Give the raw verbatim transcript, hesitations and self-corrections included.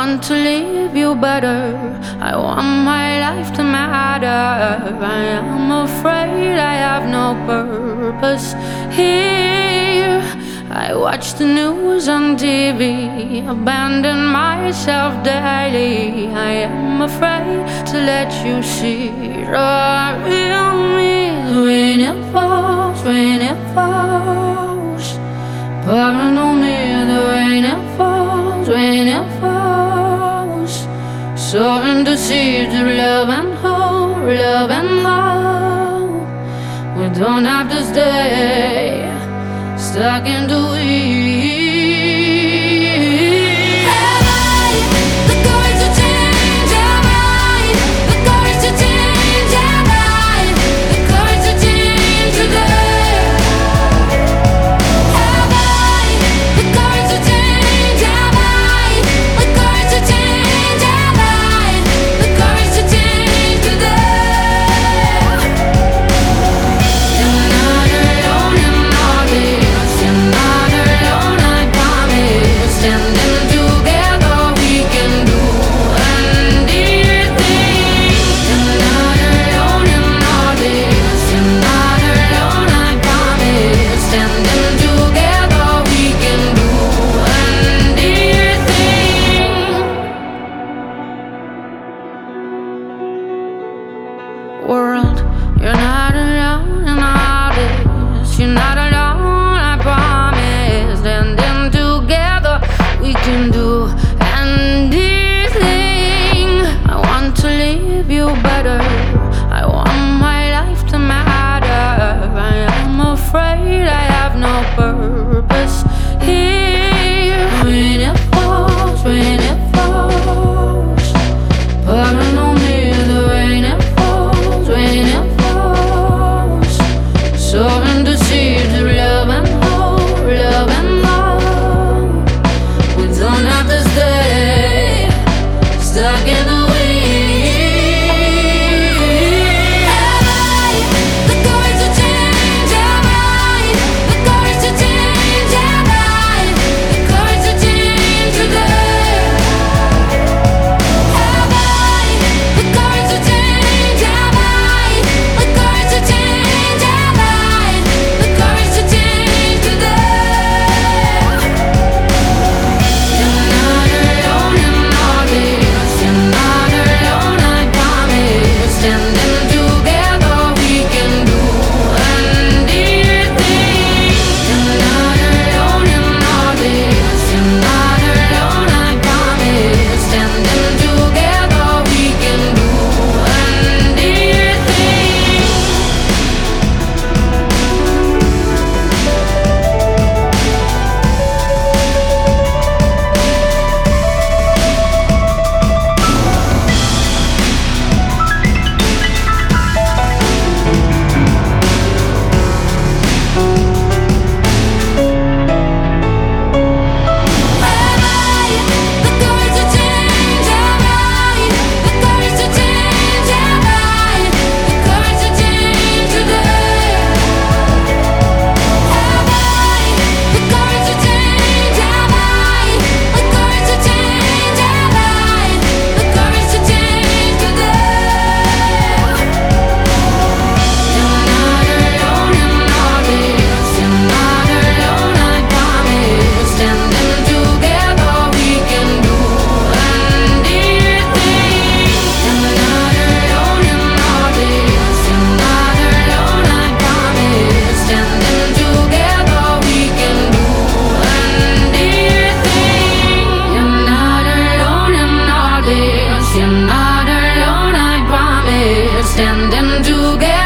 want to leave you better. I want my life to matter. I am afraid I have no purpose here. I watch the news on T V, abandon myself daily. I am afraid to let you see the real me. When it falls, when it falls, pouring on me, the rain it falls, when it falls, sowing the seeds of love and hope, love and hope. We don't have to stay stuck in the weeds. Have I the courage to change? Have I the courage to change? Have I the courage to change today? Have I the courage to change? Have I the courage to change? Have I the courage to change today? You're not alone in all this. You're not alone, I promise. Standing together, we can do anything. You're not alone in all this. You're not alone, I promise. Standing together, we can do anything. World, you're not alone in all this. You're not alone, I promise. Standing together, we can do anything. I want to leave you better. I want my life to matter. I am afraid I have no purpose here. When it falls, when it falls, pouring on me, the rain it falls, when it falls, sowing the seeds of love and hope, love and hope. We don't have to stay stuck in the weeds. Have I the courage to change? Have I the courage to change? Have I the courage to change today? Have I the courage to change? Have I the courage to change? Have I the courage to change today? You're not alone in all this. You're not alone, I promise. Standing together, we can do anything. You're not alone in all this. You're not alone, I promise. Standing together, we can do anything. Have I the courage to change? Have I the courage to change? Have I the courage to change today? Have I the courage to change? Have I the courage to change? Have I the courage to change today? You're not alone in all this. You're not alone, I promise. Standing together, we can do anything. You're not alone in all this. You're not alone, I promise. Standing together, we can do anything. You're not alone in all this. You're not alone, I promise. Standing together.